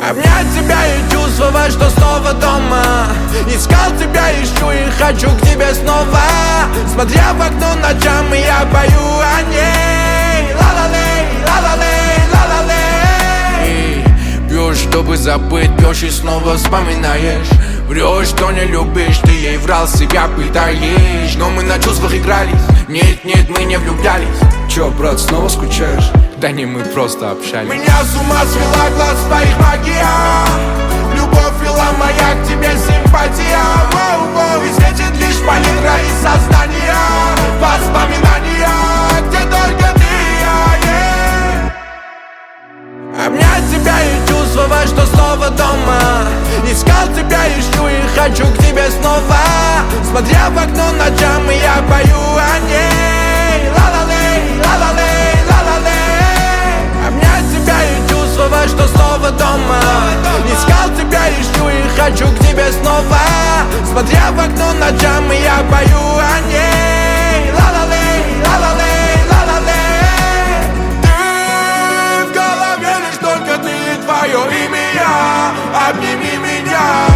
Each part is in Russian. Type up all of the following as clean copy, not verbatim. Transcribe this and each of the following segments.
Обнять тебя и чувствовать, что снова дома. Искал тебя, ищу и хочу к тебе снова. Смотря в окно ночам, я пою о ней. Ла-ла-лей, ла-ла-лей, ла-ла-лей. Пьешь, чтобы забыть, пьешь и снова вспоминаешь. Врешь, что не любишь, ты ей врал, себя пытаешь. Но мы на чувствах игрались, нет, нет, мы не влюблялись. Чё, брат, снова скучаешь? Да не, мы просто общались. Меня с ума свела глаз твоих магия. Любовь вела моя к тебе симпатия. Воу-воу, и светит лишь палитра из сознания. Воспоминания, где только ты и я. Обнять тебя и чувствовать, что снова дома. Искал тебя, ищу и хочу к тебе снова. Смотря в окно ночам, я пою о ней. Ла-ла-лей, ла-ла-лей, ла-ла-лей. Обнять тебя и чувствовать, что снова дома. Искал тебя, ищу и хочу к тебе снова. Смотря в окно ночам, я пою о ней. Ла-ла-лей, ла-ла-лей, ла-ла-лей. Ты в голове лишь только ты и твое имя. Обними меня.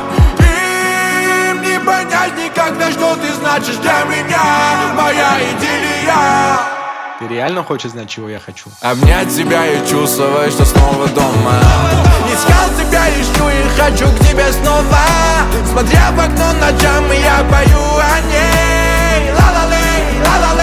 Им не понять никогда, что ты значишь для меня. Моя идиллия. Ты реально хочешь знать, чего я хочу? Обнять тебя и чувствовать, что снова дома. Искал тебя, ищу и хочу к тебе снова. Смотря в окно ночам, я пою о ней. Ла-ла-лей, ла-ла-лей.